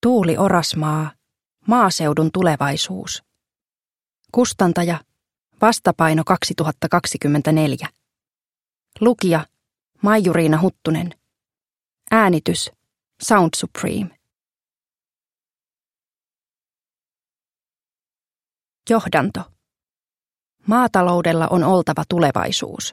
Tuuli Orasmaa, maaseudun tulevaisuus. Kustantaja, Vastapaino 2024. Lukija, Maijuriina Huttunen. Äänitys, Sound Supreme. Johdanto. Maataloudella on oltava tulevaisuus.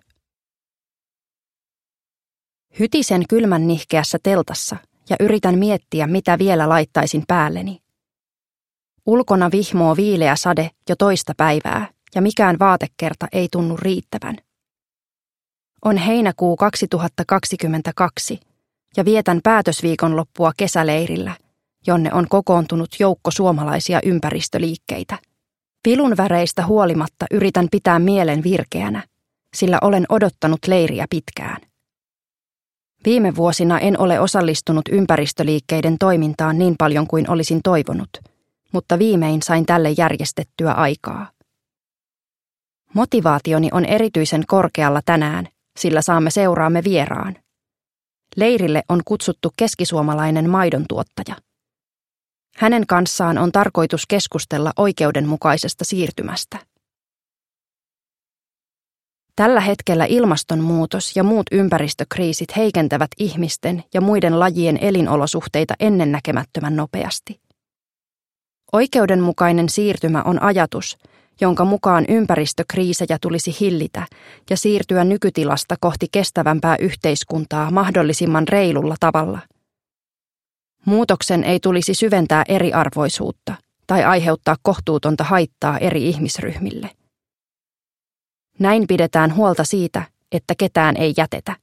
Hytisen kylmän nihkeässä teltassa ja yritän miettiä, mitä vielä laittaisin päälleni. Ulkona vihmoo viileä sade jo toista päivää ja mikään vaatekerta ei tunnu riittävän. On heinäkuu 2022 ja vietän päätösviikonloppua kesäleirillä, jonne on kokoontunut joukko suomalaisia ympäristöliikkeitä. Pilun väreistä huolimatta yritän pitää mielen virkeänä, sillä olen odottanut leiriä pitkään. Viime vuosina en ole osallistunut ympäristöliikkeiden toimintaan niin paljon kuin olisin toivonut, mutta viimein sain tälle järjestettyä aikaa. Motivaationi on erityisen korkealla tänään, sillä saamme seuraamme vieraan. Leirille on kutsuttu keskisuomalainen maidontuottaja. Hänen kanssaan on tarkoitus keskustella oikeudenmukaisesta siirtymästä. Tällä hetkellä ilmastonmuutos ja muut ympäristökriisit heikentävät ihmisten ja muiden lajien elinolosuhteita ennennäkemättömän nopeasti. Oikeudenmukainen siirtymä on ajatus, jonka mukaan ympäristökriisejä tulisi hillitä ja siirtyä nykytilasta kohti kestävämpää yhteiskuntaa mahdollisimman reilulla tavalla. Muutoksen ei tulisi syventää eriarvoisuutta tai aiheuttaa kohtuutonta haittaa eri ihmisryhmille. Näin pidetään huolta siitä, että ketään ei jätetä.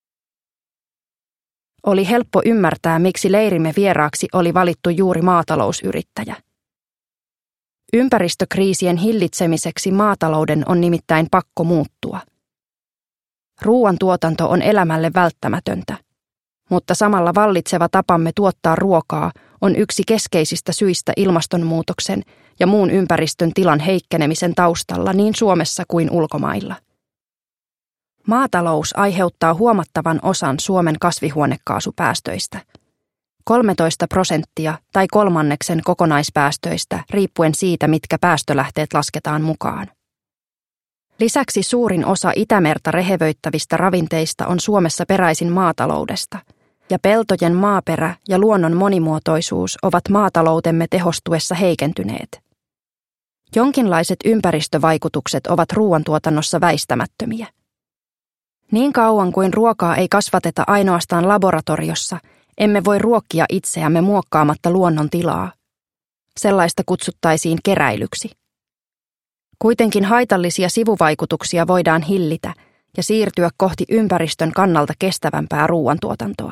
Oli helppo ymmärtää, miksi leirimme vieraaksi oli valittu juuri maatalousyrittäjä. Ympäristökriisien hillitsemiseksi maatalouden on nimittäin pakko muuttua. Ruoantuotanto on elämälle välttämätöntä, mutta samalla vallitseva tapamme tuottaa ruokaa on yksi keskeisistä syistä ilmastonmuutoksen ja muun ympäristön tilan heikkenemisen taustalla niin Suomessa kuin ulkomailla. Maatalous aiheuttaa huomattavan osan Suomen kasvihuonekaasupäästöistä. 13% tai kolmanneksen kokonaispäästöistä riippuen siitä, mitkä päästölähteet lasketaan mukaan. Lisäksi suurin osa Itämerta rehevöittävistä ravinteista on Suomessa peräisin maataloudesta, ja peltojen maaperä ja luonnon monimuotoisuus ovat maataloutemme tehostuessa heikentyneet. Jonkinlaiset ympäristövaikutukset ovat ruoantuotannossa väistämättömiä. Niin kauan kuin ruokaa ei kasvateta ainoastaan laboratoriossa, emme voi ruokkia itseämme muokkaamatta luonnon tilaa. Sellaista kutsuttaisiin keräilyksi. Kuitenkin haitallisia sivuvaikutuksia voidaan hillitä ja siirtyä kohti ympäristön kannalta kestävämpää ruoantuotantoa.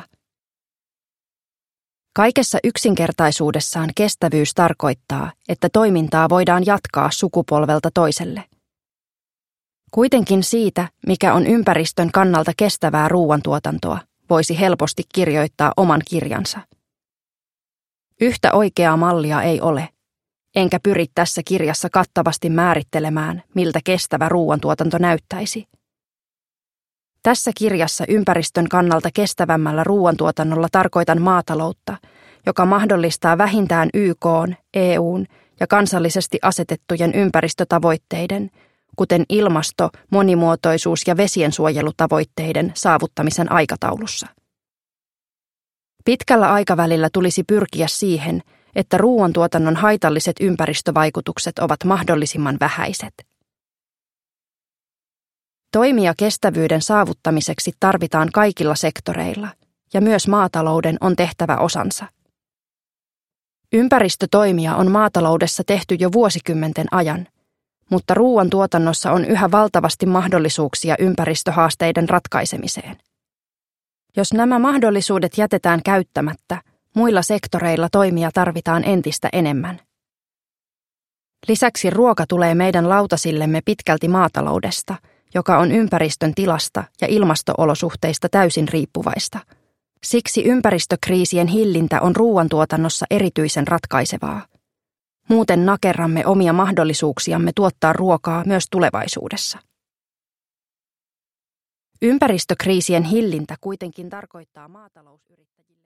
Kaikessa yksinkertaisuudessaan kestävyys tarkoittaa, että toimintaa voidaan jatkaa sukupolvelta toiselle. Kuitenkin siitä, mikä on ympäristön kannalta kestävää ruoantuotantoa, voisi helposti kirjoittaa oman kirjansa. Yhtä oikeaa mallia ei ole, enkä pyri tässä kirjassa kattavasti määrittelemään, miltä kestävä ruoantuotanto näyttäisi. Tässä kirjassa ympäristön kannalta kestävämmällä ruoantuotannolla tarkoitan maataloutta, joka mahdollistaa vähintään YK:n, EU:n ja kansallisesti asetettujen ympäristötavoitteiden, kuten ilmasto-, monimuotoisuus- ja vesiensuojelutavoitteiden saavuttamisen aikataulussa. Pitkällä aikavälillä tulisi pyrkiä siihen, että ruoantuotannon haitalliset ympäristövaikutukset ovat mahdollisimman vähäiset. Toimia kestävyyden saavuttamiseksi tarvitaan kaikilla sektoreilla, ja myös maatalouden on tehtävä osansa. Ympäristötoimia on maataloudessa tehty jo vuosikymmenten ajan, mutta ruoantuotannossa on yhä valtavasti mahdollisuuksia ympäristöhaasteiden ratkaisemiseen. Jos nämä mahdollisuudet jätetään käyttämättä, muilla sektoreilla toimia tarvitaan entistä enemmän. Lisäksi ruoka tulee meidän lautasillemme pitkälti maataloudesta, joka on ympäristön tilasta ja ilmasto-olosuhteista täysin riippuvaista. Siksi ympäristökriisien hillintä on ruoantuotannossa erityisen ratkaisevaa. Muuten nakerramme omia mahdollisuuksiamme tuottaa ruokaa myös tulevaisuudessa. Ympäristökriisien hillintä kuitenkin tarkoittaa maatalousyrittäjille